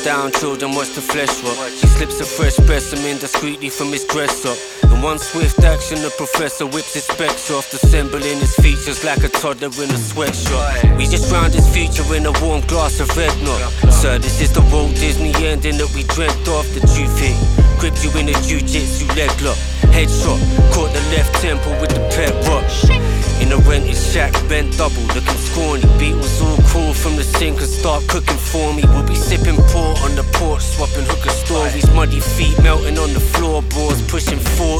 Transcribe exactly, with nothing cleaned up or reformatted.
down, children watch the flesh rot. She slips a fresh specimen discreetly from his dress up. In one swift action, the professor whips his specs off, assembling his features like a toddler in a sweatshop. We just drowned his future in a warm glass of eggnog. Sir, this is the Walt Disney ending that we dreamt of. The truth hit, grip you in a jiu-jitsu leg lock. Headshot, caught the left temple with the pet rock. In a rented shack, bent double, looking scrawny. Beatles all crawl from the sink and start cooking for me. We'll be sipping port on the porch, swapping hooker stories. Muddy feet melting on the floorboards, pushing forty.